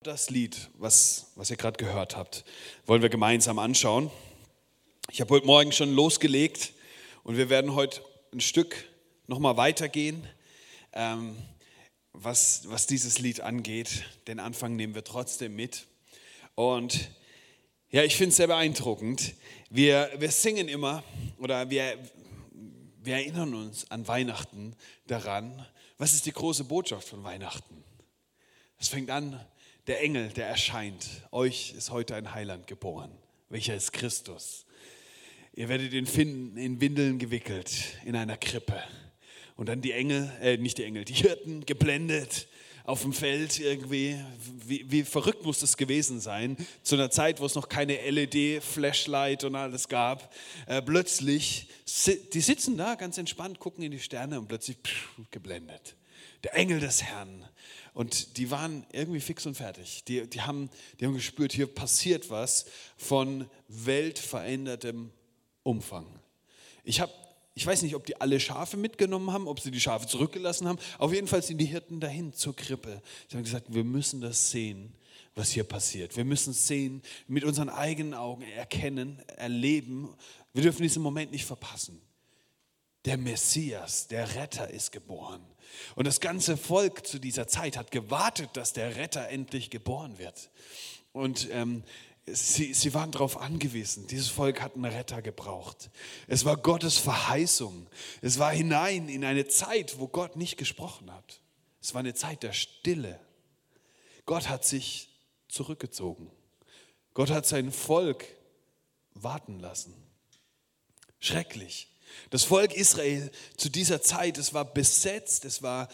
Das Lied, was ihr gerade gehört habt, wollen wir gemeinsam anschauen. Ich habe heute Morgen schon losgelegt und wir werden heute ein Stück nochmal weitergehen, was dieses Lied angeht. Den Anfang nehmen wir trotzdem mit. Und ja, ich finde es sehr beeindruckend. Wir singen immer oder wir erinnern uns an Weihnachten daran. Was ist die große Botschaft von Weihnachten? Es fängt an. Der Engel, der erscheint, euch ist heute ein Heiland geboren. Welcher ist Christus? Ihr werdet ihn finden, in Windeln gewickelt, in einer Krippe. Und dann die Hirten geblendet auf dem Feld irgendwie. Wie verrückt muss das gewesen sein, zu einer Zeit, wo es noch keine LED-Flashlight und alles gab. Plötzlich, die sitzen da ganz entspannt, gucken in die Sterne und plötzlich geblendet. Der Engel des Herrn. Und die waren irgendwie fix und fertig. Die haben gespürt, hier passiert was von weltverändertem Umfang. Ich weiß nicht, ob die alle Schafe mitgenommen haben, ob sie die Schafe zurückgelassen haben. Auf jeden Fall sind die Hirten dahin zur Krippe. Sie haben gesagt, wir müssen das sehen, was hier passiert. Wir müssen es sehen, mit unseren eigenen Augen erkennen, erleben. Wir dürfen diesen Moment nicht verpassen. Der Messias, der Retter ist geboren. Und das ganze Volk zu dieser Zeit hat gewartet, dass der Retter endlich geboren wird. Und sie waren darauf angewiesen. Dieses Volk hat einen Retter gebraucht. Es war Gottes Verheißung. Es war hinein in eine Zeit, wo Gott nicht gesprochen hat. Es war eine Zeit der Stille. Gott hat sich zurückgezogen. Gott hat sein Volk warten lassen. Schrecklich. Das Volk Israel zu dieser Zeit, es war besetzt,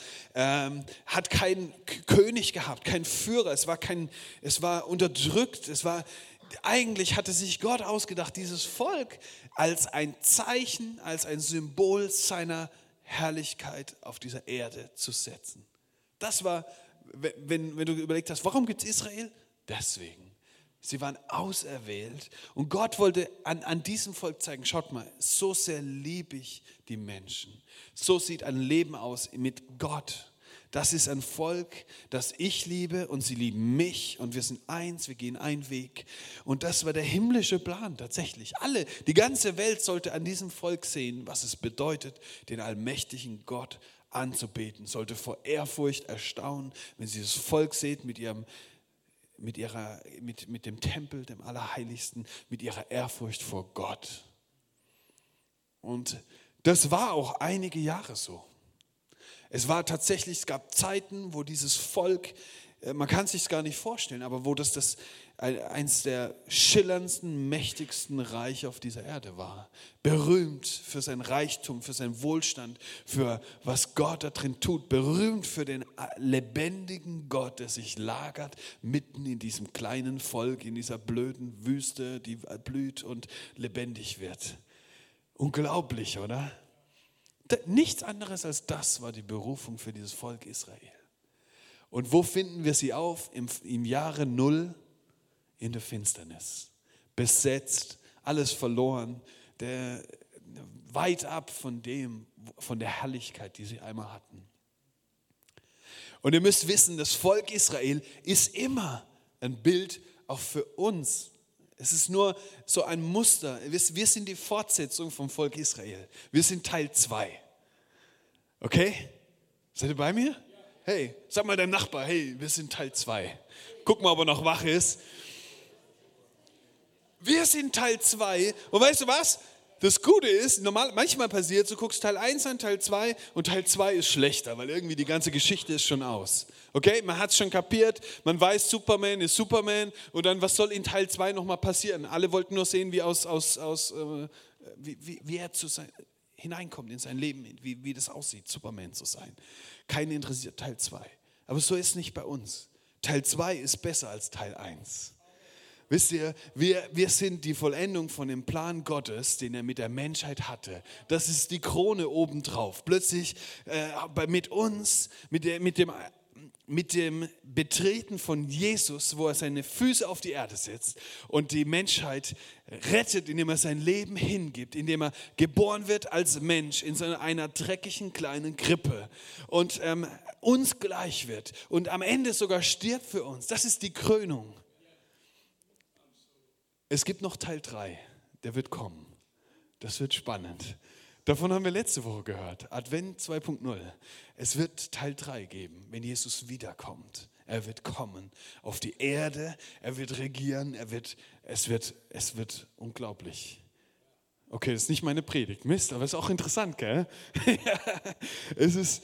hat keinen König gehabt, keinen Führer, es war unterdrückt, eigentlich hatte sich Gott ausgedacht, dieses Volk als ein Zeichen, als ein Symbol seiner Herrlichkeit auf dieser Erde zu setzen. Das war, wenn du überlegt hast, warum gibt es Israel? Deswegen. Sie waren auserwählt und Gott wollte an diesem Volk zeigen, schaut mal, so sehr liebe ich die Menschen. So sieht ein Leben aus mit Gott. Das ist ein Volk, das ich liebe und sie lieben mich und wir sind eins, wir gehen einen Weg. Und das war der himmlische Plan tatsächlich. Die ganze Welt sollte an diesem Volk sehen, was es bedeutet, den allmächtigen Gott anzubeten. Sollte vor Ehrfurcht erstaunen, wenn sie das Volk seht mit dem Tempel, dem Allerheiligsten, mit ihrer Ehrfurcht vor Gott. Und das war auch einige Jahre so. Es gab Zeiten, wo dieses Volk, man kann es sich gar nicht vorstellen, aber wo das eins der schillerndsten, mächtigsten Reiche auf dieser Erde war. Berühmt für sein Reichtum, für seinen Wohlstand, für was Gott da drin tut. Berühmt für den lebendigen Gott, der sich lagert mitten in diesem kleinen Volk, in dieser blöden Wüste, die blüht und lebendig wird. Unglaublich, oder? Nichts anderes als das war die Berufung für dieses Volk Israel. Und wo finden wir sie auf? Im Jahre 0 in der Finsternis. Besetzt, alles verloren, weit ab von der Herrlichkeit, die sie einmal hatten. Und ihr müsst wissen, das Volk Israel ist immer ein Bild auch für uns. Es ist nur so ein Muster. Wir sind die Fortsetzung vom Volk Israel. Wir sind Teil 2. Okay? Seid ihr bei mir? Hey, sag mal deinem Nachbar, hey, wir sind Teil 2. Guck mal, ob er noch wach ist. Wir sind Teil 2. Und weißt du was? Das Gute ist, manchmal passiert, du guckst Teil 1 an, Teil 2 und Teil 2 ist schlechter, weil irgendwie die ganze Geschichte ist schon aus. Okay, man hat es schon kapiert, man weiß, Superman ist Superman und dann, was soll in Teil 2 nochmal passieren? Alle wollten nur sehen, wie er hineinkommt in sein Leben, wie das aussieht, Superman zu sein. Keinen interessiert Teil 2. Aber so ist es nicht bei uns. Teil 2 ist besser als Teil 1. Wisst ihr, wir sind die Vollendung von dem Plan Gottes, den er mit der Menschheit hatte. Das ist die Krone obendrauf. Plötzlich mit uns, mit dem mit dem Betreten von Jesus, wo er seine Füße auf die Erde setzt und die Menschheit rettet, indem er sein Leben hingibt, indem er geboren wird als Mensch in so einer dreckigen kleinen Krippe und uns gleich wird und am Ende sogar stirbt für uns. Das ist die Krönung. Es gibt noch Teil 3, der wird kommen. Das wird spannend. Davon haben wir letzte Woche gehört. Advent 2.0. Es wird Teil 3 geben, wenn Jesus wiederkommt. Er wird kommen auf die Erde, er wird regieren, es wird unglaublich. Okay, das ist nicht meine Predigt, Mist, aber es ist auch interessant, gell? Es ist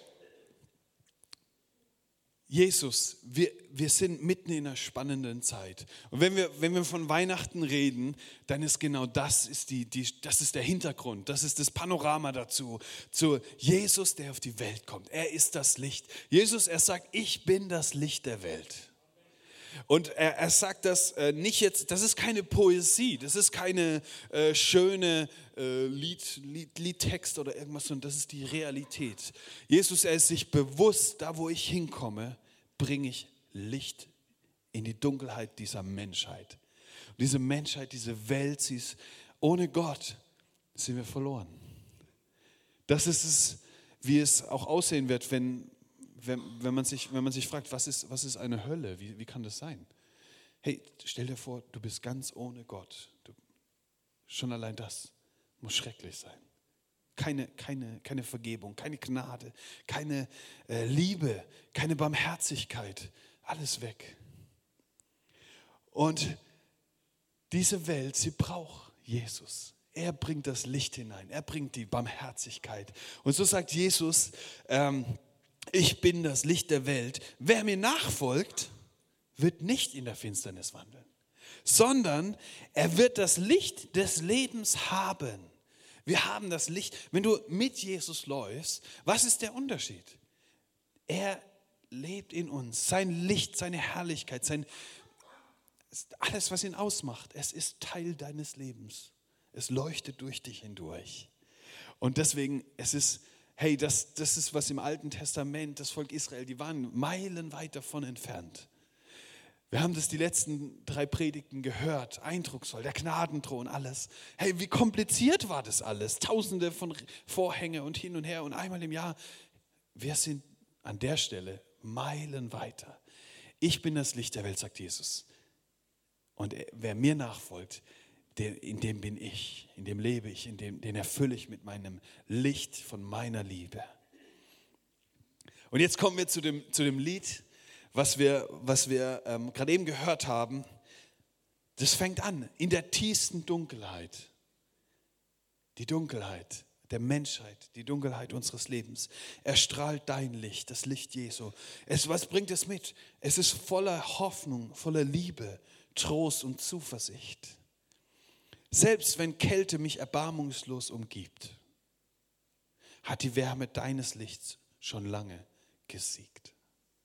Jesus, wir sind mitten in einer spannenden Zeit. Und wenn wir von Weihnachten reden, dann ist genau das das ist der Hintergrund, das ist das Panorama dazu. Zu Jesus, der auf die Welt kommt. Er ist das Licht. Jesus, er sagt, ich bin das Licht der Welt. Und er sagt das nicht jetzt, das ist keine Poesie, das ist keine schöne Liedtext oder irgendwas, sondern das ist die Realität. Jesus, er ist sich bewusst, da wo ich hinkomme, bringe ich Licht in die Dunkelheit dieser Menschheit. Und diese Menschheit, diese Welt, sie ist ohne Gott, sind wir verloren. Das ist es, wie es auch aussehen wird, wenn man sich fragt, was ist eine Hölle? Wie kann das sein? Hey, stell dir vor, du bist ganz ohne Gott. Schon allein das muss schrecklich sein. Keine Vergebung, keine Gnade, keine Liebe, keine Barmherzigkeit. Alles weg. Und diese Welt, sie braucht Jesus. Er bringt das Licht hinein. Er bringt die Barmherzigkeit. Und so sagt Jesus, ich bin das Licht der Welt. Wer mir nachfolgt, wird nicht in der Finsternis wandeln, sondern er wird das Licht des Lebens haben. Wir haben das Licht. Wenn du mit Jesus läufst, was ist der Unterschied? Er lebt in uns. Sein Licht, seine Herrlichkeit, alles, was ihn ausmacht, es ist Teil deines Lebens. Es leuchtet durch dich hindurch. Und deswegen, das ist was im Alten Testament, das Volk Israel, die waren meilenweit davon entfernt. Wir haben das die letzten 3 Predigten gehört, eindrucksvoll, der Gnadenthron, alles. Hey, wie kompliziert war das alles? Tausende von Vorhänge und hin und her und einmal im Jahr. Wir sind an der Stelle Meilen weiter. Ich bin das Licht der Welt, sagt Jesus. Und wer mir nachfolgt, in dem bin ich, in dem lebe ich, den erfülle ich mit meinem Licht von meiner Liebe. Und jetzt kommen wir zu dem Lied, was wir gerade eben gehört haben. Das fängt an in der tiefsten Dunkelheit. Die Dunkelheit der Menschheit, die Dunkelheit unseres Lebens. Erstrahlt dein Licht, das Licht Jesu. Was bringt es mit? Es ist voller Hoffnung, voller Liebe, Trost und Zuversicht. Selbst wenn Kälte mich erbarmungslos umgibt, hat die Wärme deines Lichts schon lange gesiegt.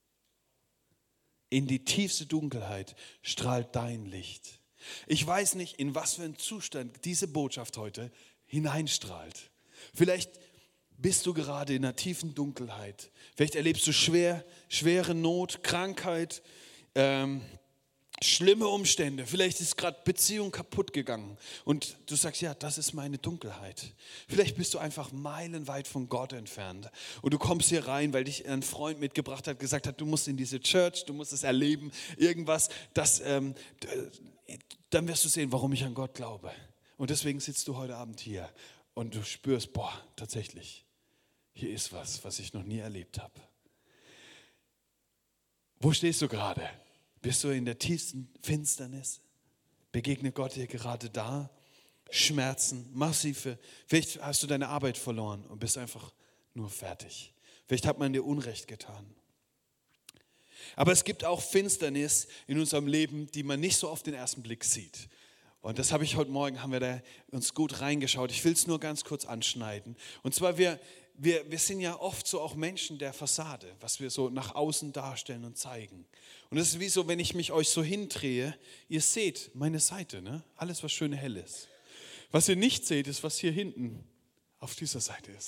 In die tiefste Dunkelheit strahlt dein Licht. Ich weiß nicht, in was für einen Zustand diese Botschaft heute hineinstrahlt. Vielleicht bist du gerade in einer tiefen Dunkelheit. Vielleicht erlebst du schwere Not, Krankheit, schlimme Umstände. Vielleicht ist gerade Beziehung kaputt gegangen und du sagst, ja, das ist meine Dunkelheit. Vielleicht bist du einfach meilenweit von Gott entfernt und du kommst hier rein, weil dich ein Freund mitgebracht hat, gesagt hat, du musst in diese Church, du musst es erleben, irgendwas, dann wirst du sehen, warum ich an Gott glaube. Und deswegen sitzt du heute Abend hier und du spürst, tatsächlich, hier ist was ich noch nie erlebt habe. Wo stehst du gerade? Bist du in der tiefsten Finsternis? Begegnet Gott dir gerade da? Schmerzen, massive. Vielleicht hast du deine Arbeit verloren und bist einfach nur fertig. Vielleicht hat man dir Unrecht getan. Aber es gibt auch Finsternis in unserem Leben, die man nicht so auf den ersten Blick sieht. Und das haben wir da uns gut reingeschaut. Ich will es nur ganz kurz anschneiden. Und zwar, wir sind ja oft so auch Menschen der Fassade, was wir so nach außen darstellen und zeigen. Und es ist wie so, wenn ich mich euch so hindrehe, ihr seht meine Seite, ne? Alles, was schön hell ist. Was ihr nicht seht, ist, was hier hinten auf dieser Seite ist.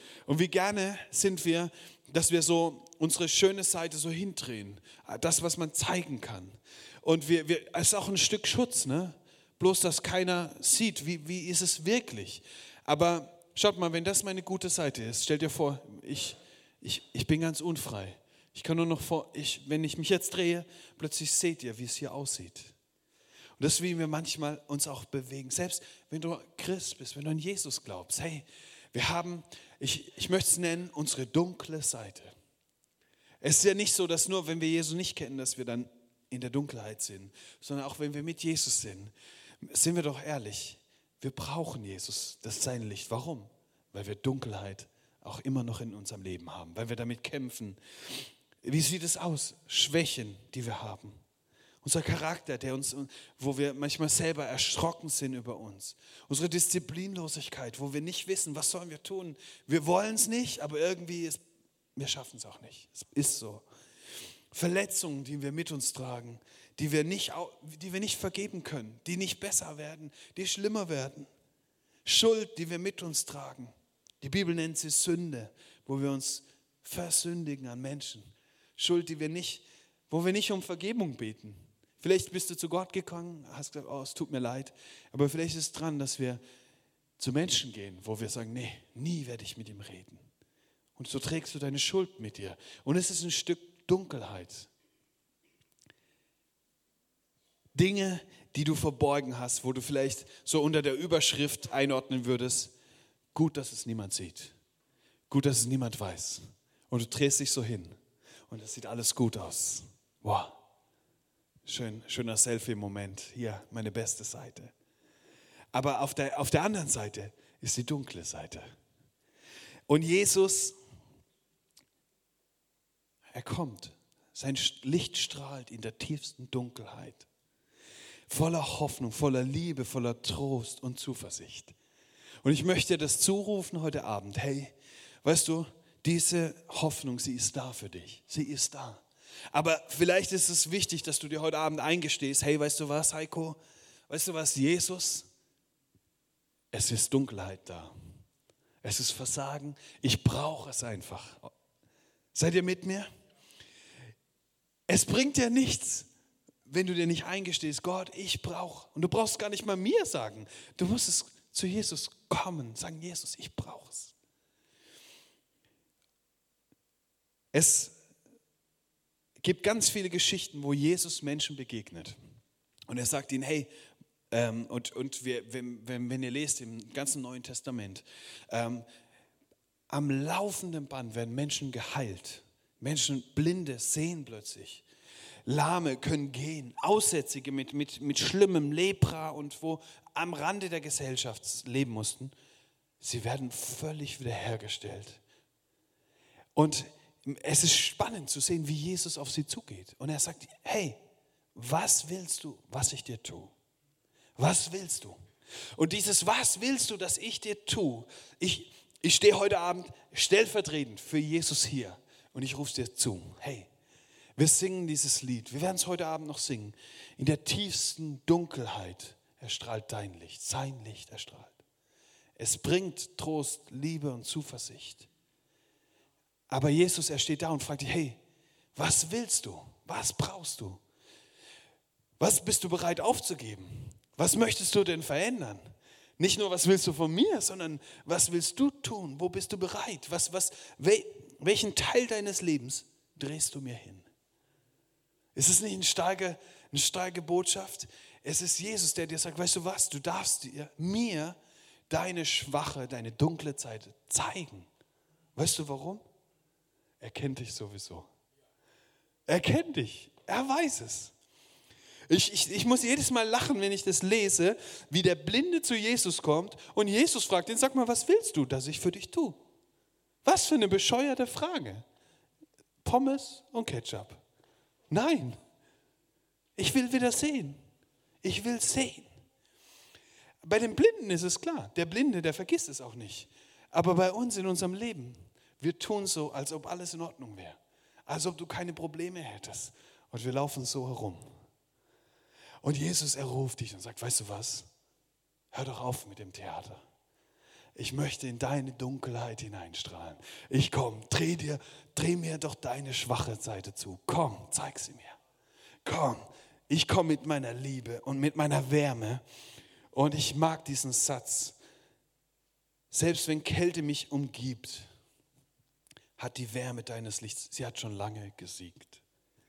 Und wie gerne sind wir, dass wir so unsere schöne Seite so hindrehen. Das, was man zeigen kann. Und es ist auch ein Stück Schutz, ne? Bloß, dass keiner sieht, wie ist es wirklich. Aber schaut mal, wenn das meine gute Seite ist, stellt dir vor, ich bin ganz unfrei. Ich kann nur noch wenn ich mich jetzt drehe, plötzlich seht ihr, wie es hier aussieht. Und das ist, wie wir manchmal uns auch bewegen. Selbst wenn du Christ bist, wenn du an Jesus glaubst. Hey, wir haben, ich möchte es nennen, unsere dunkle Seite. Es ist ja nicht so, dass nur, wenn wir Jesus nicht kennen, dass wir dann in der Dunkelheit sind, sondern auch wenn wir mit Jesus sind wir doch ehrlich, wir brauchen Jesus, das ist sein Licht. Warum? Weil wir Dunkelheit auch immer noch in unserem Leben haben, weil wir damit kämpfen. Wie sieht es aus? Schwächen, die wir haben. Unser Charakter, wo wir manchmal selber erschrocken sind über uns. Unsere Disziplinlosigkeit, wo wir nicht wissen, was sollen wir tun. Wir wollen es nicht, aber irgendwie, wir schaffen es auch nicht. Es ist so. Verletzungen, die wir mit uns tragen, die wir nicht vergeben können, die nicht besser werden, die schlimmer werden. Schuld, die wir mit uns tragen. Die Bibel nennt sie Sünde, wo wir uns versündigen an Menschen. Schuld, wo wir nicht um Vergebung beten. Vielleicht bist du zu Gott gekommen, hast gesagt, oh, es tut mir leid. Aber vielleicht ist es dran, dass wir zu Menschen gehen, wo wir sagen, nee, nie werde ich mit ihm reden. Und so trägst du deine Schuld mit dir. Und es ist ein Stück Dunkelheit. Dinge, die du verborgen hast, wo du vielleicht so unter der Überschrift einordnen würdest, gut, dass es niemand sieht. Gut, dass es niemand weiß. Und du drehst dich so hin. Und es sieht alles gut aus. Wow. Schöner Selfie-Moment. Hier, meine beste Seite. Aber auf der anderen Seite ist die dunkle Seite. Und Jesus, er kommt. Sein Licht strahlt in der tiefsten Dunkelheit. Voller Hoffnung, voller Liebe, voller Trost und Zuversicht. Und ich möchte dir das zurufen heute Abend. Hey, weißt du, diese Hoffnung, sie ist da für dich. Sie ist da. Aber vielleicht ist es wichtig, dass du dir heute Abend eingestehst, hey, weißt du was, Heiko? Weißt du was, Jesus? Es ist Dunkelheit da. Es ist Versagen. Ich brauche es einfach. Seid ihr mit mir? Es bringt dir nichts, wenn du dir nicht eingestehst, Gott, ich brauche. Und du brauchst gar nicht mal mir sagen. Du musst es zu Jesus kommen, sagen, Jesus, ich brauche es. Es gibt ganz viele Geschichten, wo Jesus Menschen begegnet. Und er sagt ihnen, hey, wenn ihr lest im ganzen Neuen Testament, am laufenden Band werden Menschen geheilt. Menschen, Blinde sehen plötzlich. Lahme können gehen. Aussätzige mit schlimmem Lepra und wo am Rande der Gesellschaft leben mussten, sie werden völlig wiederhergestellt. Und es ist spannend zu sehen, wie Jesus auf sie zugeht. Und er sagt, hey, was willst du, was ich dir tue? Was willst du? Und dieses, was willst du, dass ich dir tue? Ich stehe heute Abend stellvertretend für Jesus hier und ich rufe es dir zu. Hey, wir singen dieses Lied. Wir werden es heute Abend noch singen. In der tiefsten Dunkelheit erstrahlt dein Licht. Sein Licht erstrahlt. Es bringt Trost, Liebe und Zuversicht. Aber Jesus, er steht da und fragt dich, hey, was willst du? Was brauchst du? Was bist du bereit aufzugeben? Was möchtest du denn verändern? Nicht nur, was willst du von mir, sondern was willst du tun? Wo bist du bereit? Welchen Teil deines Lebens drehst du mir hin? Ist es nicht eine starke Botschaft? Es ist Jesus, der dir sagt, weißt du was, du darfst mir deine schwache, deine dunkle Seite zeigen. Weißt du warum? Er kennt dich sowieso. Er kennt dich. Er weiß es. Ich muss jedes Mal lachen, wenn ich das lese, wie der Blinde zu Jesus kommt und Jesus fragt ihn, sag mal, was willst du, dass ich für dich tue? Was für eine bescheuerte Frage. Pommes und Ketchup. Nein, ich will wieder sehen. Ich will sehen. Bei den Blinden ist es klar, der Blinde, der vergisst es auch nicht. Aber bei uns in unserem Leben, wir tun so, als ob alles in Ordnung wäre. Als ob du keine Probleme hättest. Und wir laufen so herum. Und Jesus, er ruft dich und sagt, weißt du was? Hör doch auf mit dem Theater. Ich möchte in deine Dunkelheit hineinstrahlen. Ich komme, dreh mir doch deine schwache Seite zu. Komm, zeig sie mir. Komm, ich komme mit meiner Liebe und mit meiner Wärme. Und ich mag diesen Satz. Selbst wenn Kälte mich umgibt, hat die Wärme deines Lichts, sie hat schon lange gesiegt.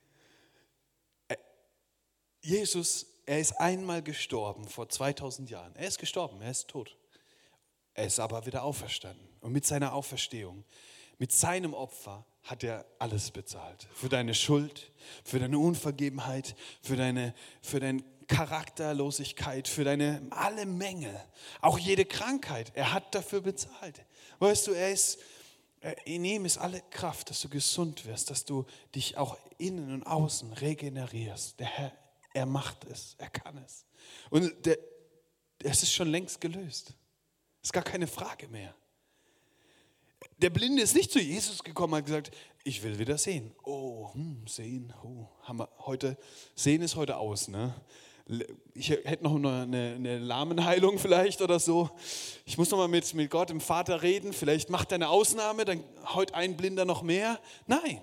Jesus, er ist einmal gestorben vor 2000 Jahren. Er ist gestorben, er ist tot. Er ist aber wieder auferstanden. Und mit seiner Auferstehung, mit seinem Opfer hat er alles bezahlt. Für deine Schuld, für deine Unvergebenheit, für deine Charakterlosigkeit, für deine alle Mängel, auch jede Krankheit. Er hat dafür bezahlt. Weißt du, in ihm ist alle Kraft, dass du gesund wirst, dass du dich auch innen und außen regenerierst. Der Herr, er macht es, er kann es. Und es ist schon längst gelöst. Ist gar keine Frage mehr. Der Blinde ist nicht zu Jesus gekommen und hat gesagt, ich will wieder sehen. Oh, sehen, sehen ist heute aus, ne? Ich hätte noch eine Lahmenheilung vielleicht oder so. Ich muss noch mal mit Gott, dem Vater reden. Vielleicht macht er eine Ausnahme, dann heute ein Blinder noch mehr. Nein,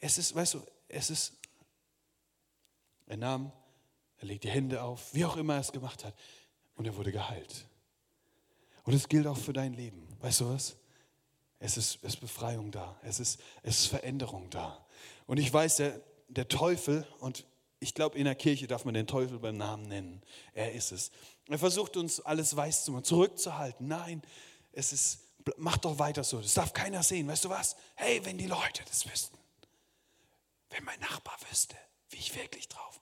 er legt die Hände auf, wie auch immer er es gemacht hat. Und er wurde geheilt. Und es gilt auch für dein Leben. Weißt du was? Es ist Befreiung da. Es ist Veränderung da. Und ich weiß, der Teufel, und ich glaube, in der Kirche darf man den Teufel beim Namen nennen. Er ist es. Er versucht uns alles weiß zu machen, zurückzuhalten. Nein, mach doch weiter so. Das darf keiner sehen. Weißt du was? Hey, wenn die Leute das wüssten. Wenn mein Nachbar wüsste, wie ich wirklich drauf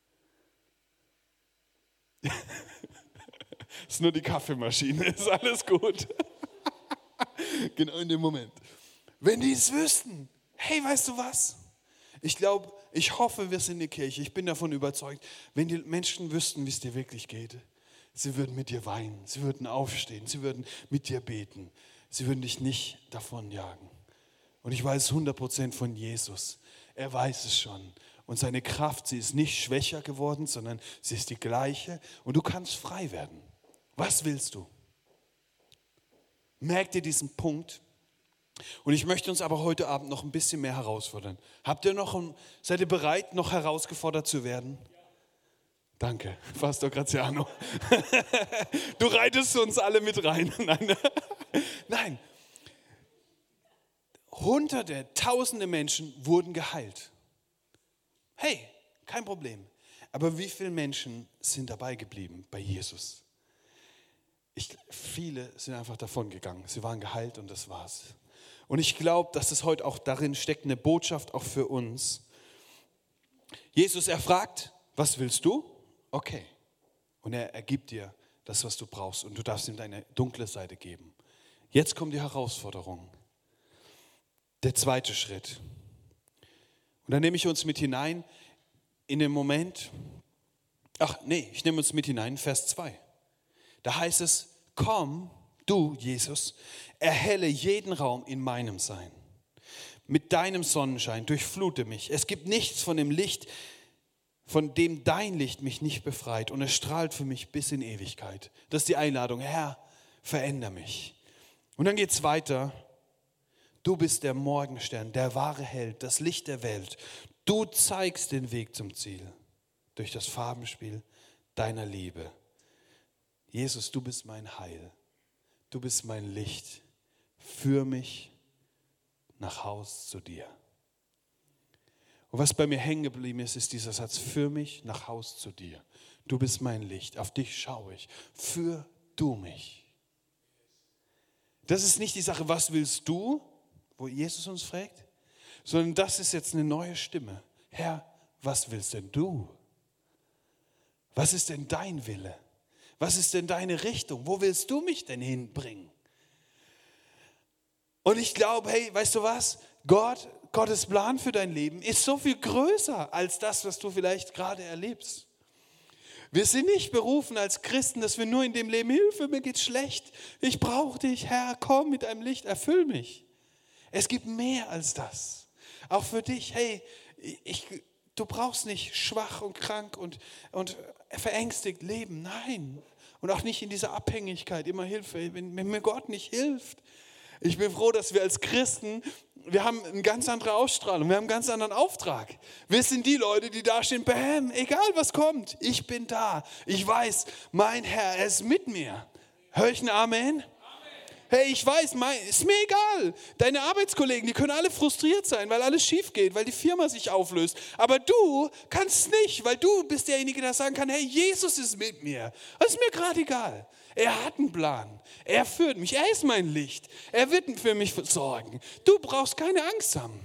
bin. Ist nur die Kaffeemaschine, ist alles gut. Genau in dem Moment. Wenn die es wüssten, hey, weißt du was? Ich hoffe, wir sind die Kirche. Ich bin davon überzeugt, wenn die Menschen wüssten, wie es dir wirklich geht, sie würden mit dir weinen, sie würden aufstehen, sie würden mit dir beten, sie würden dich nicht davonjagen. Und ich weiß 100% von Jesus. Er weiß es schon. Und seine Kraft, sie ist nicht schwächer geworden, sondern sie ist die gleiche. Und du kannst frei werden. Was willst du? Merk dir diesen Punkt. Und ich möchte uns aber heute Abend noch ein bisschen mehr herausfordern. Seid ihr bereit, noch herausgefordert zu werden? Danke, Pastor Graziano. Du reitest uns alle mit rein. Nein. Hunderte, tausende Menschen wurden geheilt. Hey, kein Problem. Aber wie viele Menschen sind dabei geblieben bei Jesus? Viele sind einfach davon gegangen. Sie waren geheilt und das war's. Und ich glaube, dass es heute auch darin steckt, eine Botschaft auch für uns. Jesus, er fragt, was willst du? Okay. Und er gibt dir das, was du brauchst. Und du darfst ihm deine dunkle Seite geben. Jetzt kommt die Herausforderung. Der zweite Schritt. Und dann nehme ich uns mit hinein in den Moment. Ich nehme uns mit hinein in Vers 2. Da heißt es, komm, du, Jesus, erhelle jeden Raum in meinem Sein. Mit deinem Sonnenschein durchflute mich. Es gibt nichts von dem Licht, von dem dein Licht mich nicht befreit. Und es strahlt für mich bis in Ewigkeit. Das ist die Einladung. Herr, veränder mich. Und dann geht es weiter. Du bist der Morgenstern, der wahre Held, das Licht der Welt. Du zeigst den Weg zum Ziel durch das Farbenspiel deiner Liebe. Jesus, du bist mein Heil. Du bist mein Licht. Führ mich nach Haus zu dir. Und was bei mir hängen geblieben ist, ist dieser Satz, führ mich nach Haus zu dir. Du bist mein Licht, auf dich schaue ich. Führ du mich. Das ist nicht die Sache, was willst du, wo Jesus uns fragt, sondern das ist jetzt eine neue Stimme. Herr, was willst denn du? Was ist denn dein Wille? Was ist denn deine Richtung? Wo willst du mich denn hinbringen? Und ich glaube, hey, weißt du was? Gottes Plan für dein Leben ist so viel größer als das, was du vielleicht gerade erlebst. Wir sind nicht berufen als Christen, dass wir nur in dem Leben, Hilfe, mir geht's schlecht. Ich brauche dich, Herr, komm mit deinem Licht, erfüll mich. Es gibt mehr als das. Auch für dich, hey, du brauchst nicht schwach und krank und verängstigt leben. Nein. Und auch nicht in dieser Abhängigkeit, immer Hilfe, wenn mir Gott nicht hilft. Ich bin froh, dass wir als Christen, wir haben eine ganz andere Ausstrahlung, wir haben einen ganz anderen Auftrag. Wir sind die Leute, die da stehen, bam, egal was kommt, ich bin da. Ich weiß, mein Herr, er ist mit mir. Hör ich ein Amen? Hey, ich weiß, ist mir egal. Deine Arbeitskollegen, die können alle frustriert sein, weil alles schief geht, weil die Firma sich auflöst. Aber du kannst nicht, weil du bist derjenige, der sagen kann, hey, Jesus ist mit mir. Das ist mir gerade egal. Er hat einen Plan. Er führt mich. Er ist mein Licht. Er wird für mich sorgen. Du brauchst keine Angst haben.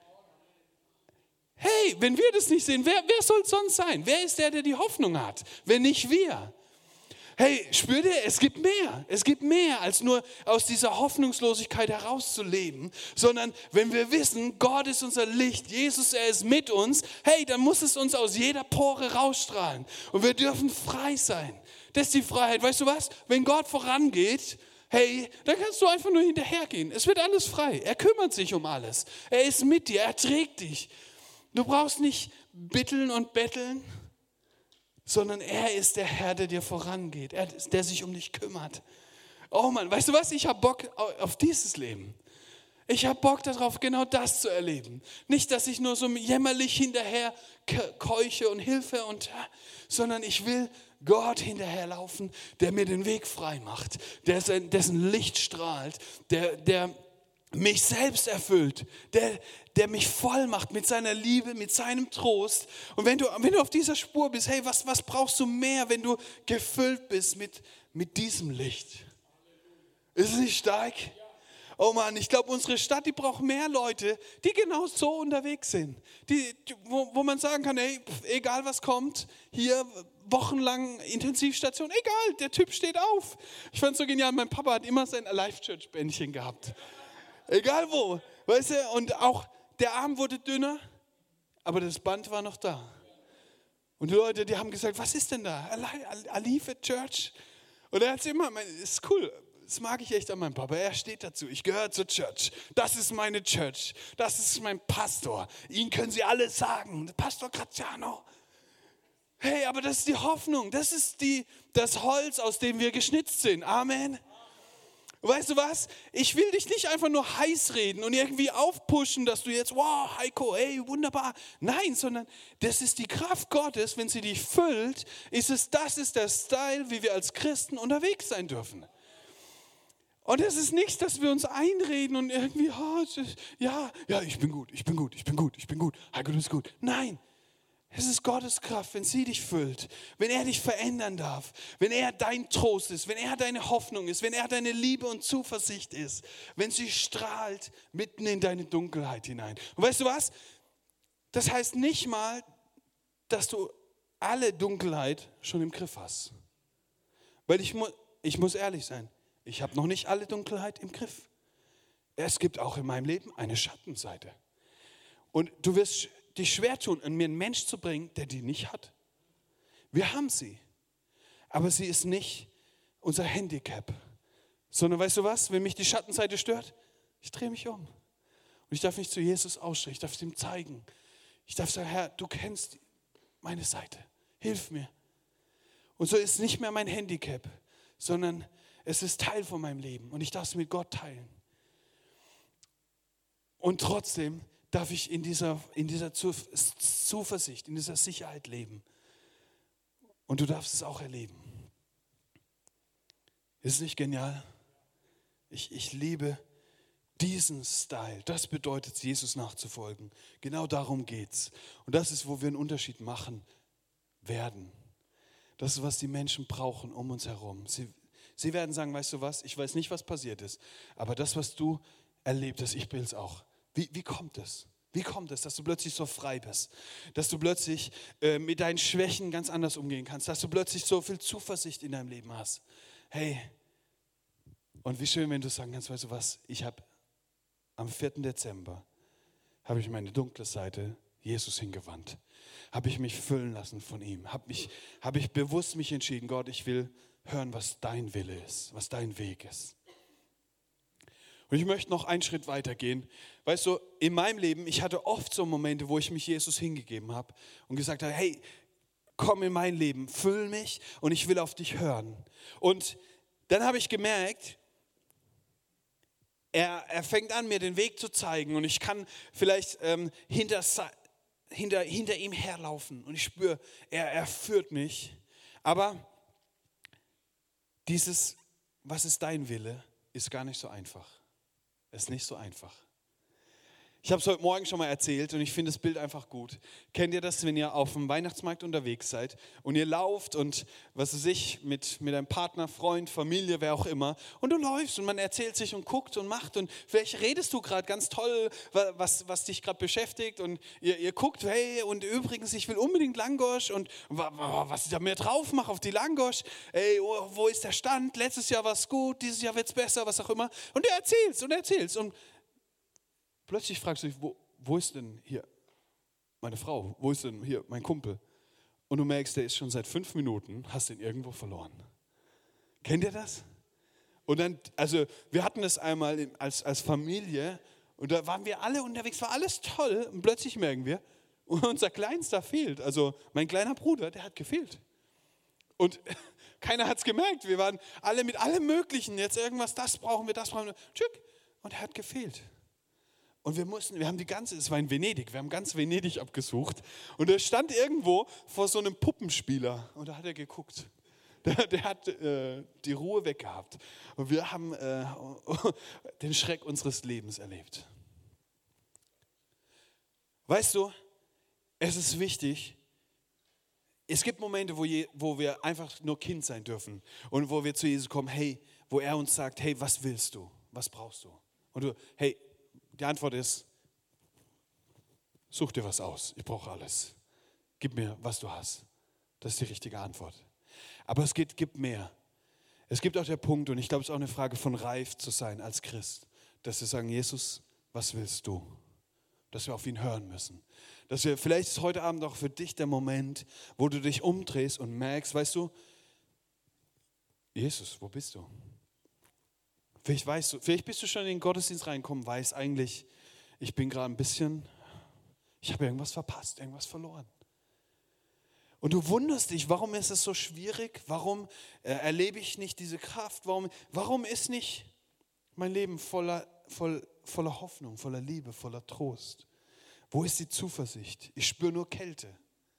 Hey, wenn wir das nicht sehen, wer soll es sonst sein? Wer ist der die Hoffnung hat, wenn nicht wir? Hey, spürt ihr, es gibt mehr. Es gibt mehr, als nur aus dieser Hoffnungslosigkeit herauszuleben, sondern wenn wir wissen, Gott ist unser Licht, Jesus, er ist mit uns, hey, dann muss es uns aus jeder Pore rausstrahlen. Und wir dürfen frei sein. Das ist die Freiheit. Weißt du was? Wenn Gott vorangeht, hey, dann kannst du einfach nur hinterhergehen. Es wird alles frei. Er kümmert sich um alles. Er ist mit dir, er trägt dich. Du brauchst nicht bitteln und betteln, sondern er ist der Herr, der dir vorangeht, der sich um dich kümmert. Oh Mann, weißt du was? Ich habe Bock auf dieses Leben. Ich habe Bock darauf, genau das zu erleben. Nicht, dass ich nur so jämmerlich hinterher keuche und Hilfe, sondern ich will Gott hinterherlaufen, der mir den Weg frei macht, dessen Licht strahlt, der mich selbst erfüllt, der mich voll macht mit seiner Liebe, mit seinem Trost. Und wenn du auf dieser Spur bist, hey, was brauchst du mehr, wenn du gefüllt bist mit diesem Licht? Ist es nicht stark? Oh Mann, ich glaube, unsere Stadt, die braucht mehr Leute, die genau so unterwegs sind. Wo man sagen kann, hey, egal was kommt, hier wochenlang Intensivstation, egal, der Typ steht auf. Ich fand es so genial, mein Papa hat immer sein Alive Church Bändchen gehabt. Egal wo, weißt du, und auch der Arm wurde dünner, aber das Band war noch da. Und die Leute, die haben gesagt, was ist denn da? Alive Church? Und er hat immer, ist cool, das mag ich echt an meinem Papa, er steht dazu, ich gehöre zur Church, das ist meine Church, das ist mein Pastor, ihn können sie alle sagen, Pastor Graziano. Hey, aber das ist die Hoffnung, das ist das Holz, aus dem wir geschnitzt sind, Amen. Weißt du was? Ich will dich nicht einfach nur heiß reden und irgendwie aufpushen, dass du jetzt, wow, Heiko, hey, wunderbar. Nein, sondern das ist die Kraft Gottes, wenn sie dich füllt, das ist der Style, wie wir als Christen unterwegs sein dürfen. Und es ist nicht, dass wir uns einreden und irgendwie, ja, ich bin gut. Heiko, du bist gut. Nein. Es ist Gottes Kraft, wenn sie dich füllt, wenn er dich verändern darf, wenn er dein Trost ist, wenn er deine Hoffnung ist, wenn er deine Liebe und Zuversicht ist, wenn sie strahlt mitten in deine Dunkelheit hinein. Und weißt du was? Das heißt nicht mal, dass du alle Dunkelheit schon im Griff hast. Weil ich muss ehrlich sein, ich habe noch nicht alle Dunkelheit im Griff. Es gibt auch in meinem Leben eine Schattenseite. Und du wirst dich schwer tun, mir einen Mensch zu bringen, der die nicht hat. Wir haben sie, aber sie ist nicht unser Handicap. Sondern weißt du was, wenn mich die Schattenseite stört, ich drehe mich um. Und ich darf mich zu Jesus ausstrecken, ich darf es ihm zeigen. Ich darf sagen, Herr, du kennst meine Seite, hilf mir. Und so ist es nicht mehr mein Handicap, sondern es ist Teil von meinem Leben und ich darf es mit Gott teilen. Und trotzdem darf ich in dieser Zuversicht, in dieser Sicherheit leben. Und du darfst es auch erleben. Ist es nicht genial? Ich liebe diesen Style. Das bedeutet, Jesus nachzufolgen. Genau darum geht's. Und das ist, wo wir einen Unterschied machen werden. Das ist, was die Menschen brauchen um uns herum. Sie werden sagen, weißt du was, ich weiß nicht, was passiert ist, aber das, was du erlebt hast, ich will es auch. Wie kommt es? Wie kommt es, dass du plötzlich so frei bist? Dass du plötzlich mit deinen Schwächen ganz anders umgehen kannst? Dass du plötzlich so viel Zuversicht in deinem Leben hast? Hey, und wie schön, wenn du sagen kannst, weißt du was, ich habe am 4. Dezember, habe ich meine dunkle Seite Jesus hingewandt. Habe ich mich füllen lassen von ihm. Habe ich bewusst mich entschieden, Gott, ich will hören, was dein Wille ist, was dein Weg ist. Und ich möchte noch einen Schritt weiter gehen. Weißt du, in meinem Leben, ich hatte oft so Momente, wo ich mich Jesus hingegeben habe und gesagt habe, hey, komm in mein Leben, füll mich und ich will auf dich hören. Und dann habe ich gemerkt, er fängt an, mir den Weg zu zeigen und ich kann vielleicht hinter ihm herlaufen und ich spüre, er führt mich. Aber dieses, was ist dein Wille, ist gar nicht so einfach. Es ist nicht so einfach. Ich habe es heute Morgen schon mal erzählt und ich finde das Bild einfach gut. Kennt ihr das, wenn ihr auf dem Weihnachtsmarkt unterwegs seid und ihr lauft und was weiß ich, mit einem Partner, Freund, Familie, wer auch immer und du läufst und man erzählt sich und guckt und macht und vielleicht redest du gerade ganz toll, was dich gerade beschäftigt und ihr guckt, hey und übrigens, ich will unbedingt Langosch und was ich da mehr drauf mache auf die Langosch, ey, wo ist der Stand, letztes Jahr war es gut, dieses Jahr wird es besser, was auch immer und du erzählst und plötzlich fragst du dich, wo ist denn hier meine Frau? Wo ist denn hier mein Kumpel? Und du merkst, der ist schon seit 5 Minuten, hast ihn irgendwo verloren. Kennt ihr das? Und dann, also wir hatten das einmal als Familie und da waren wir alle unterwegs, war alles toll und plötzlich merken wir, unser Kleinster fehlt. Also mein kleiner Bruder, der hat gefehlt. Und keiner hat es gemerkt. Wir waren alle mit allem Möglichen, jetzt irgendwas, das brauchen wir. Tschück. Und er hat gefehlt. Und wir haben es war in Venedig, wir haben ganz Venedig abgesucht. Und er stand irgendwo vor so einem Puppenspieler und da hat er geguckt. Der hat die Ruhe weggehabt. Und wir haben den Schreck unseres Lebens erlebt. Weißt du, es ist wichtig, es gibt Momente, wo wir einfach nur Kind sein dürfen. Und wo wir zu Jesus kommen, hey, wo er uns sagt, hey, was willst du? Was brauchst du? Und du, hey, die Antwort ist, such dir was aus, ich brauche alles. Gib mir, was du hast. Das ist die richtige Antwort. Aber es gibt mehr. Es gibt auch der Punkt, und ich glaube, es ist auch eine Frage von reif zu sein als Christ, dass wir sagen, Jesus, was willst du? Dass wir auf ihn hören müssen. Dass wir, vielleicht ist heute Abend auch für dich der Moment, wo du dich umdrehst und merkst, weißt du, Jesus, wo bist du? Vielleicht bist du schon in den Gottesdienst reingekommen, weißt eigentlich, ich bin gerade ich habe irgendwas verpasst, irgendwas verloren. Und du wunderst dich, warum ist es so schwierig? Warum erlebe ich nicht diese Kraft? Warum ist nicht mein Leben voller Hoffnung, voller Liebe, voller Trost? Wo ist die Zuversicht? Ich spüre nur Kälte.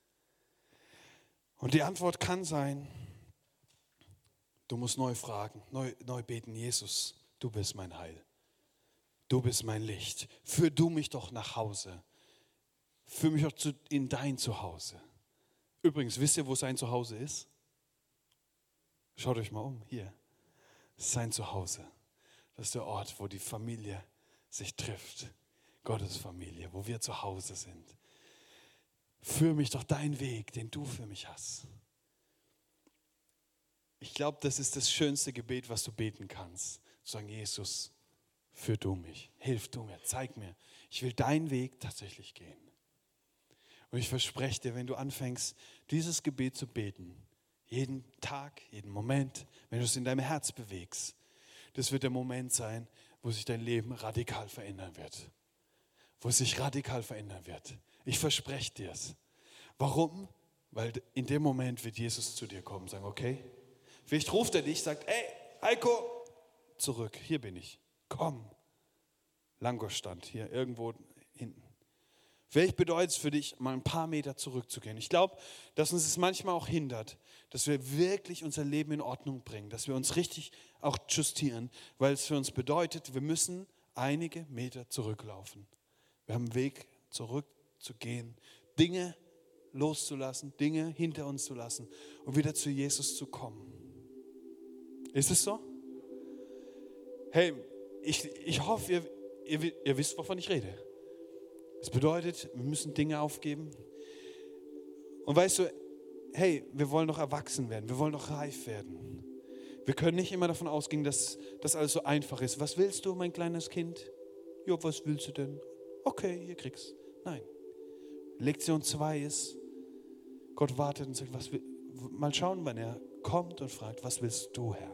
Und die Antwort kann sein, du musst neu fragen, neu beten, Jesus, du bist mein Heil. Du bist mein Licht. Führ du mich doch nach Hause. Führ mich doch in dein Zuhause. Übrigens, wisst ihr, wo sein Zuhause ist? Schaut euch mal um, hier. Das ist sein Zuhause. Das ist der Ort, wo die Familie sich trifft. Gottes Familie, wo wir zu Hause sind. Führ mich doch deinen Weg, den du für mich hast. Ich glaube, das ist das schönste Gebet, was du beten kannst. Zu sagen, Jesus, führ du mich, hilf du mir, zeig mir. Ich will deinen Weg tatsächlich gehen. Und ich verspreche dir, wenn du anfängst, dieses Gebet zu beten, jeden Tag, jeden Moment, wenn du es in deinem Herz bewegst, das wird der Moment sein, wo sich dein Leben radikal verändern wird. Wo es sich radikal verändern wird. Ich verspreche dir es. Warum? Weil in dem Moment wird Jesus zu dir kommen und sagen, okay, vielleicht ruft er dich, sagt, ey, Heiko, zurück, hier bin ich, komm. Langosch-Stand, hier irgendwo hinten. Vielleicht bedeutet es für dich, mal ein paar Meter zurückzugehen. Ich glaube, dass uns es manchmal auch hindert, dass wir wirklich unser Leben in Ordnung bringen, dass wir uns richtig auch justieren, weil es für uns bedeutet, wir müssen einige Meter zurücklaufen. Wir haben einen Weg zurückzugehen, Dinge loszulassen, Dinge hinter uns zu lassen und wieder zu Jesus zu kommen. Ist es so? Hey, ich hoffe, ihr wisst, wovon ich rede. Es bedeutet, wir müssen Dinge aufgeben. Und weißt du, hey, wir wollen doch erwachsen werden, wir wollen doch reif werden. Wir können nicht immer davon ausgehen, dass das alles so einfach ist. Was willst du, mein kleines Kind? Jo, was willst du denn? Okay, hier kriegst. Nein. Lektion 2 ist, Gott wartet und sagt, mal schauen, wann er kommt und fragt, was willst du, Herr?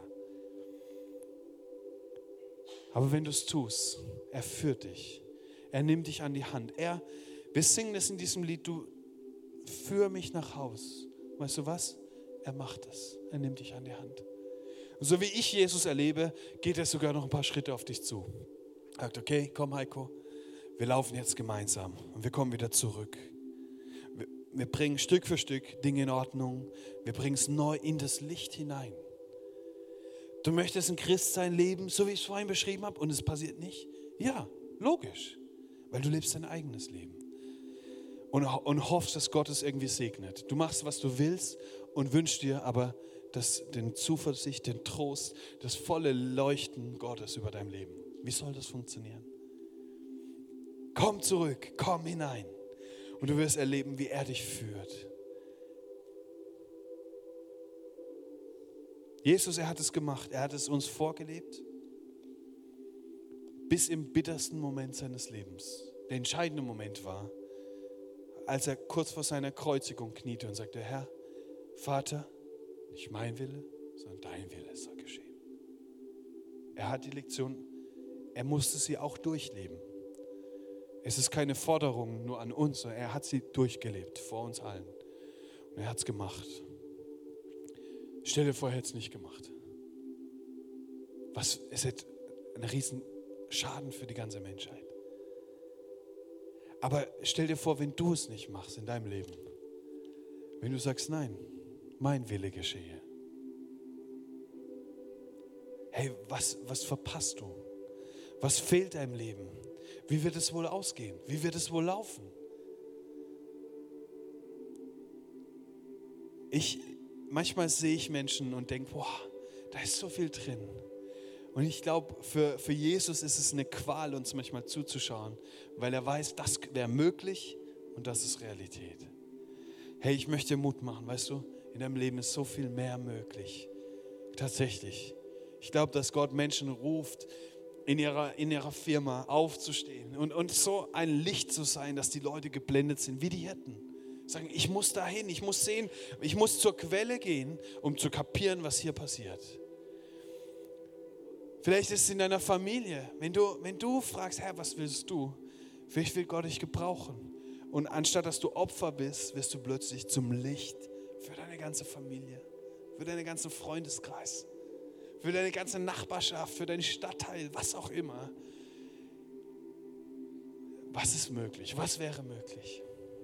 Aber wenn du es tust, er führt dich. Er nimmt dich an die Hand. Wir singen das in diesem Lied, du führ mich nach Haus. weißt du was? Er macht es. Er nimmt dich an die Hand. Und so wie ich Jesus erlebe, geht er sogar noch ein paar Schritte auf dich zu. Er sagt, okay, komm Heiko, wir laufen jetzt gemeinsam und wir kommen wieder zurück. Wir bringen Stück für Stück Dinge in Ordnung. Wir bringen es neu in das Licht hinein. Du möchtest ein Christsein leben, so wie ich es vorhin beschrieben habe, und es passiert nicht? Ja, logisch, weil du lebst dein eigenes Leben und hoffst, dass Gott es irgendwie segnet. Du machst, was du willst und wünschst dir aber den Zuversicht, den Trost, das volle Leuchten Gottes über dein Leben. Wie soll das funktionieren? Komm zurück, komm hinein und du wirst erleben, wie er dich führt. Jesus, er hat es gemacht, er hat es uns vorgelebt, bis im bittersten Moment seines Lebens. Der entscheidende Moment war, als er kurz vor seiner Kreuzigung kniete und sagte, Herr, Vater, nicht mein Wille, sondern dein Wille soll geschehen. Er hat die Lektion, er musste sie auch durchleben. Es ist keine Forderung nur an uns, sondern er hat sie durchgelebt, vor uns allen. Und er hat es gemacht. Stell dir vor, er hätte es nicht gemacht. Es hätte einen riesen Schaden für die ganze Menschheit. Aber stell dir vor, wenn du es nicht machst in deinem Leben, wenn du sagst, nein, mein Wille geschehe. Hey, was verpasst du? Was fehlt deinem Leben? Wie wird es wohl ausgehen? Wie wird es wohl laufen? Manchmal sehe ich Menschen und denke, boah, da ist so viel drin. Und ich glaube, für Jesus ist es eine Qual, uns manchmal zuzuschauen, weil er weiß, das wäre möglich und das ist Realität. Hey, ich möchte dir Mut machen, weißt du, in deinem Leben ist so viel mehr möglich. Tatsächlich. Ich glaube, dass Gott Menschen ruft, in ihrer Firma aufzustehen und so ein Licht zu sein, dass die Leute geblendet sind, wie die Hirten. Sagen, ich muss dahin, ich muss sehen, ich muss zur Quelle gehen, um zu kapieren, was hier passiert. Vielleicht ist es in deiner Familie, wenn du fragst, Herr, was willst du? Vielleicht will Gott dich gebrauchen. Und anstatt dass du Opfer bist, wirst du plötzlich zum Licht für deine ganze Familie, für deinen ganzen Freundeskreis, für deine ganze Nachbarschaft, für deinen Stadtteil, was auch immer. Was ist möglich? Was wäre möglich?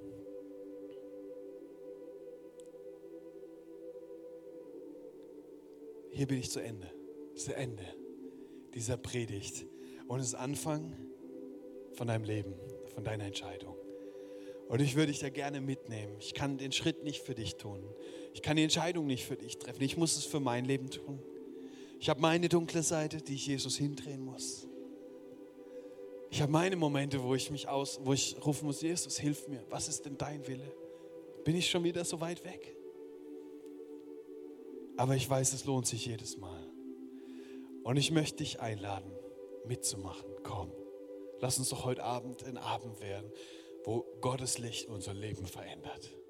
Hier bin ich zu Ende. Das ist das Ende dieser Predigt. Und es ist Anfang von deinem Leben, von deiner Entscheidung. Und ich würde dich da gerne mitnehmen. Ich kann den Schritt nicht für dich tun. Ich kann die Entscheidung nicht für dich treffen. Ich muss es für mein Leben tun. Ich habe meine dunkle Seite, die ich Jesus hindrehen muss. Ich habe meine Momente, wo ich rufen muss, Jesus, hilf mir. Was ist denn dein Wille? Bin ich schon wieder so weit weg? Aber ich weiß, es lohnt sich jedes Mal. Und ich möchte dich einladen, mitzumachen. Komm, lass uns doch heute Abend ein Abend werden, wo Gottes Licht unser Leben verändert.